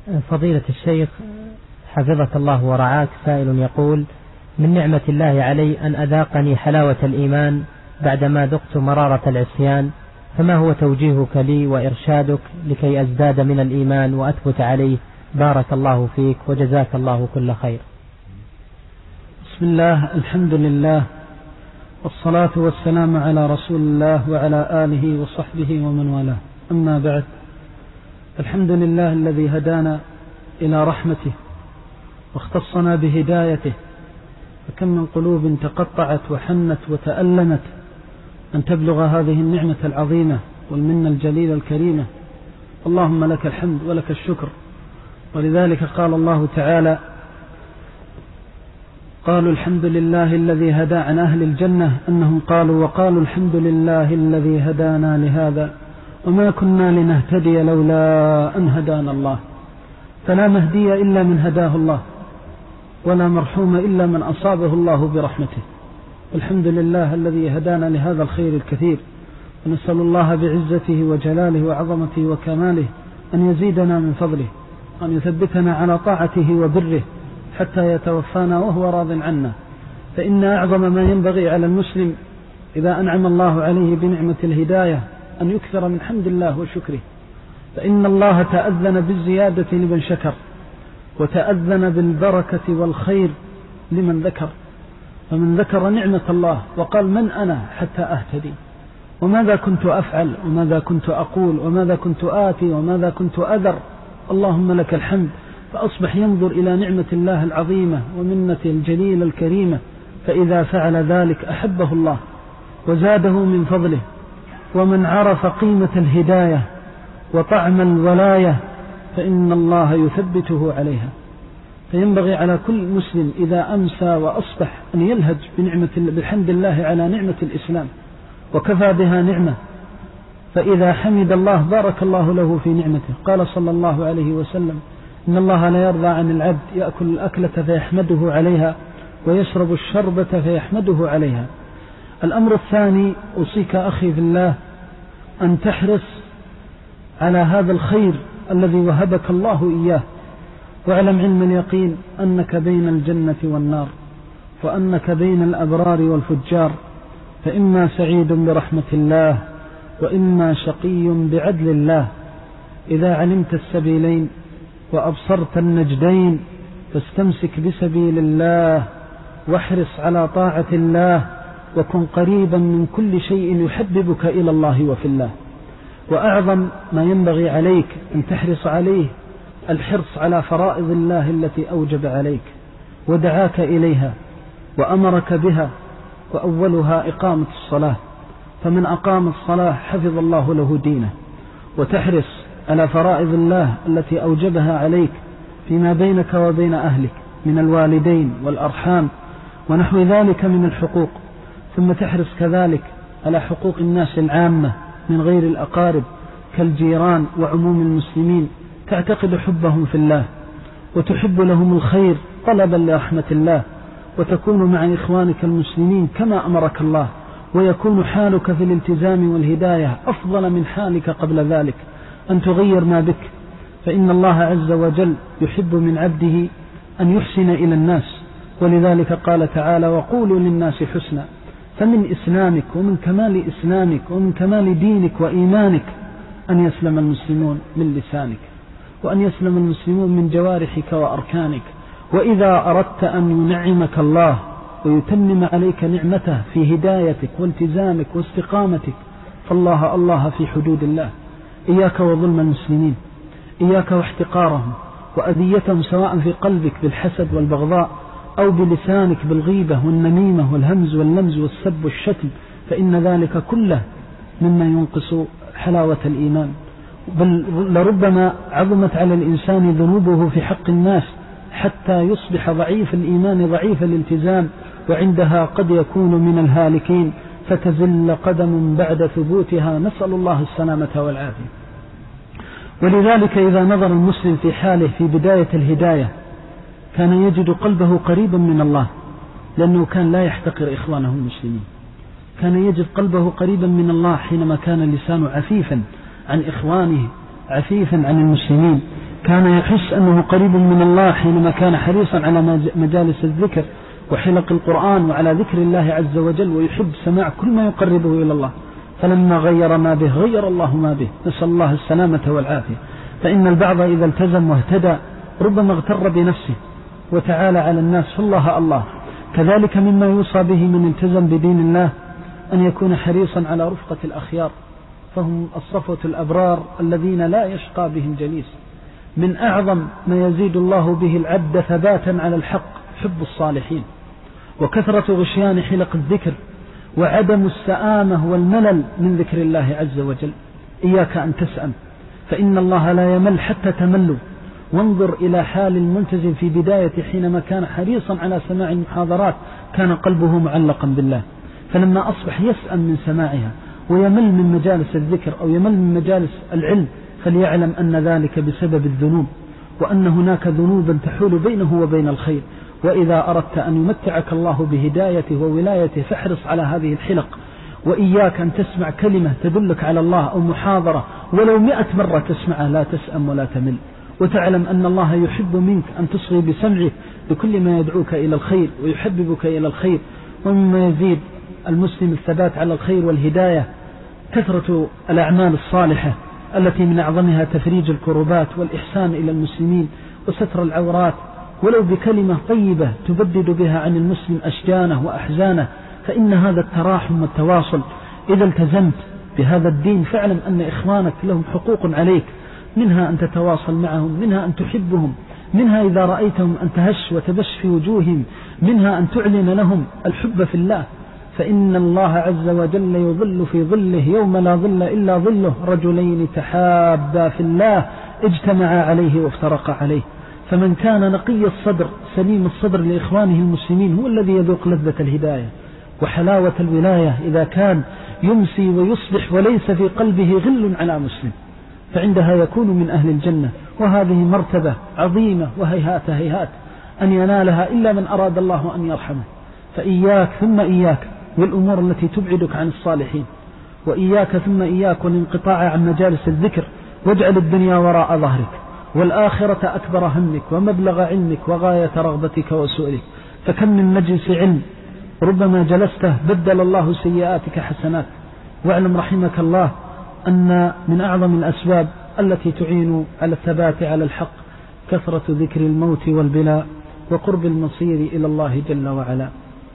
فضيلة الشيخ حفظك الله ورعاك، سائل يقول: من نعمة الله علي أن أذاقني حلاوة الإيمان بعدما ذقت مرارة العصيان، فما هو توجيهك لي وإرشادك لكي أزداد من الإيمان وأثبت عليه؟ بارك الله فيك وجزاك الله كل خير. بسم الله، الحمد لله، والصلاة والسلام على رسول الله وعلى آله وصحبه ومن والاه، أما بعد. الحمد لله الذي هدانا إلى رحمته واختصنا بهدايته، فكم من قلوب تقطعت وحنت وتألمت أن تبلغ هذه النعمة العظيمة والمنة الجليلة الكريمة. اللهم لك الحمد ولك الشكر. ولذلك قال الله تعالى: قالوا الحمد لله الذي هدى عن أهل الجنة أنهم قالوا وقالوا الحمد لله الذي هدانا لهذا وما كنا لنهتدي لولا أن هدانا الله. فلا مهدي إلا من هداه الله، ولا مرحوم إلا من أصابه الله برحمته. الحمد لله الذي هدانا لهذا الخير الكثير، ونسأل الله بعزته وجلاله وعظمته وكماله أن يزيدنا من فضله، وأن يثبتنا على طاعته وبره حتى يتوفانا وهو راض عنا. فإن أعظم ما ينبغي على المسلم إذا أنعم الله عليه بنعمة الهداية أن يكثر من حمد الله وشكره، فإن الله تأذن بالزيادة لمن شكر، وتأذن بالبركة والخير لمن ذكر. فمن ذكر نعمة الله وقال: من أنا حتى أهتدي، وماذا كنت أفعل، وماذا كنت أقول، وماذا كنت آتي، وماذا كنت أذر، اللهم لك الحمد. فأصبح ينظر إلى نعمة الله العظيمة ومنته الجليلة الكريمة، فإذا فعل ذلك أحبه الله وزاده من فضله. ومن عرف قيمة الهداية وطعم الولاية فإن الله يثبته عليها. فينبغي على كل مسلم إذا أمسى وأصبح أن يلهج بحمد الله على نعمة الإسلام، وكفى بها نعمة. فإذا حمد الله بارك الله له في نعمته. قال صلى الله عليه وسلم: إن الله لا يرضى عن العبد يأكل الأكلة فيحمده عليها ويشرب الشربة فيحمده عليها. الأمر الثاني، أوصيك أخي في الله أن تحرص على هذا الخير الذي وهبك الله إياه، واعلم علم اليقين أنك بين الجنة والنار، وأنك بين الأبرار والفجار، فإما سعيد برحمة الله وإما شقي بعدل الله. إذا علمت السبيلين وأبصرت النجدين فاستمسك بسبيل الله، واحرص على طاعة الله، وكن قريبا من كل شيء يحببك إلى الله وفي الله. وأعظم ما ينبغي عليك أن تحرص عليه الحرص على فرائض الله التي أوجب عليك ودعاك إليها وأمرك بها، وأولها إقامة الصلاة. فمن أقام الصلاة حفظ الله له دينه. وتحرص على فرائض الله التي أوجبها عليك فيما بينك وبين أهلك من الوالدين والأرحام ونحو ذلك من الحقوق. ثم تحرص كذلك على حقوق الناس العامة من غير الأقارب كالجيران وعموم المسلمين، تعتقد حبهم في الله وتحب لهم الخير طلبا لرحمة الله، وتكون مع إخوانك المسلمين كما أمرك الله، ويكون حالك في الالتزام والهداية أفضل من حالك قبل ذلك، أن تغير ما بك. فإن الله عز وجل يحب من عبده أن يحسن إلى الناس، ولذلك قال تعالى: وقولوا للناس حسنا. فمن إسلامك ومن كمال إسلامك ومن كمال دينك وإيمانك أن يسلم المسلمون من لسانك، وأن يسلم المسلمون من جوارحك وأركانك. وإذا أردت أن ينعمك الله ويتمم عليك نعمته في هدايتك والتزامك واستقامتك، فالله الله في حدود الله. إياك وظلم المسلمين، إياك واحتقارهم وأذيتهم، سواء في قلبك بالحسد والبغضاء، أو بلسانك بالغيبة والنميمة والهمز واللمز والسب والشتم، فإن ذلك كله مما ينقص حلاوة الإيمان. بل لربما عظمت على الإنسان ذنوبه في حق الناس حتى يصبح ضعيف الإيمان ضعيف الالتزام، وعندها قد يكون من الهالكين، فتزل قدم بعد ثبوتها، نسأل الله السلامة والعافية. ولذلك إذا نظر المسلم في حاله في بداية الهداية كان يجد قلبه قريبا من الله، لأنه كان لا يحتقر إخوانه المسلمين، كان يجد قلبه قريبا من الله حينما كان اللسان عفيفا عن إخوانه، عفيفا عن المسلمين. كان يحس أنه قريب من الله حينما كان حريصا على مجالس الذكر وحلق القرآن وعلى ذكر الله عز وجل، ويحب سماع كل ما يقربه إلى الله. فلما غير ما به غير الله ما به، نسأل الله السلامة والعافية. فإن البعض إذا التزم واهتدى ربما اغتر بنفسه وتعالى على الناس فالله الله. كذلك مما يوصى به من التزم بدين الله أن يكون حريصا على رفقة الأخيار، فهم الصفوة الأبرار الذين لا يشقى بهم جليس. من أعظم ما يزيد الله به العبد ثباتا على الحق حب الصالحين، وكثرة غشيان حلق الذكر، وعدم السآمة والملل من ذكر الله عز وجل. إياك أن تسأم، فإن الله لا يمل حتى تملوا. وانظر إلى حال الملتزم في بداية حينما كان حريصا على سماع المحاضرات كان قلبه معلقا بالله، فلما أصبح يسأم من سماعها ويمل من مجالس الذكر أو يمل من مجالس العلم، فليعلم أن ذلك بسبب الذنوب، وأن هناك ذنوبا تحول بينه وبين الخير. وإذا أردت أن يمتعك الله بهدايته وولايته فاحرص على هذه الحلق، وإياك أن تسمع كلمة تدلك على الله أو محاضرة ولو 100 مرة تسمعها لا تسأم ولا تمل، وتعلم أن الله يحب منك أن تصغي بسمعه بكل ما يدعوك إلى الخير ويحببك إلى الخير. ومما يزيد المسلم الثبات على الخير والهداية كثرة الأعمال الصالحة التي من أعظمها تفريج الكربات والإحسان إلى المسلمين وستر العورات، ولو بكلمة طيبة تبدد بها عن المسلم أشجانه وأحزانه، فإن هذا التراحم والتواصل إذا التزمت بهذا الدين فاعلم أن إخوانك لهم حقوق عليك، منها أن تتواصل معهم، منها أن تحبهم، منها إذا رأيتهم أن تهش وتبش في وجوههم، منها أن تعلن لهم الحب في الله. فإن الله عز وجل يظل في ظله يوم لا ظل إلا ظله رجلين تحابا في الله اجتمعا عليه وافترقا عليه. فمن كان نقي الصدر سليم الصدر لإخوانه المسلمين هو الذي يذوق لذة الهداية وحلاوة الولاية إذا كان يمسي ويصبح وليس في قلبه غل على مسلم، فعندها يكون من أهل الجنة. وهذه مرتبة عظيمة وهيهات هيهات أن ينالها إلا من أراد الله أن يرحمه. فإياك ثم إياك والأمور التي تبعدك عن الصالحين، وإياك ثم إياك والانقطاع عن مجالس الذكر، واجعل الدنيا وراء ظهرك والآخرة أكبر همك ومبلغ علمك وغاية رغبتك وسؤلك. فكم من مجلس علم ربما جلسته بدل الله سيئاتك حسنات. واعلم رحمك الله أن من أعظم الأسباب التي تعين على الثبات على الحق كثرة ذكر الموت والبلاء وقرب المصير إلى الله جل وعلا.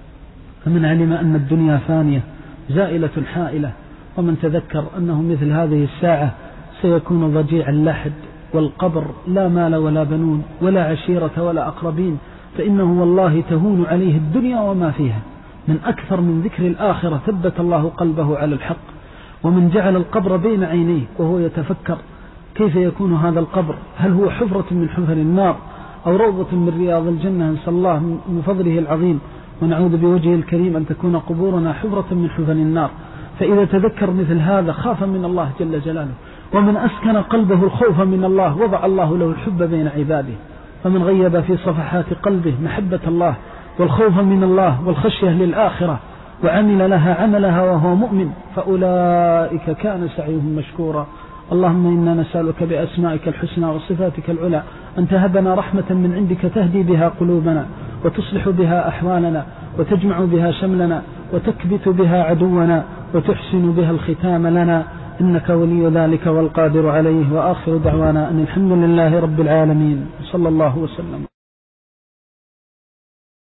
فمن علم أن الدنيا فانية زائلة حائلة، ومن تذكر أنه مثل هذه الساعة سيكون ضجيع اللحد والقبر لا مال ولا بنون ولا عشيرة ولا أقربين، فإنه والله تهون عليه الدنيا وما فيها. من أكثر من ذكر الآخرة ثبت الله قلبه على الحق. ومن جعل القبر بين عينيه وهو يتفكر كيف يكون هذا القبر، هل هو حفرة من حفر النار أو روضة من رياض الجنة، نسأل الله من فضله العظيم ونعوذ بوجهه الكريم أن تكون قبورنا حفرة من حفر النار. فإذا تذكر مثل هذا خاف من الله جل جلاله. ومن أسكن قلبه الخوف من الله وضع الله له الحب بين عباده. فمن غيب في صفحات قلبه محبة الله والخوف من الله والخشية للآخرة وعمل لها عملها وهو مؤمن فأولئك كان سعيهم مشكورا. اللهم إنا نسألك بأسمائك الحسنى وصفاتك العلى أن تهبنا رحمة من عندك تهدي بها قلوبنا وتصلح بها أحوالنا وتجمع بها شملنا وتكبت بها عدونا وتحسن بها الختام لنا، إنك ولي ذلك والقادر عليه. وآخر دعوانا أن الحمد لله رب العالمين، صلى الله وسلم.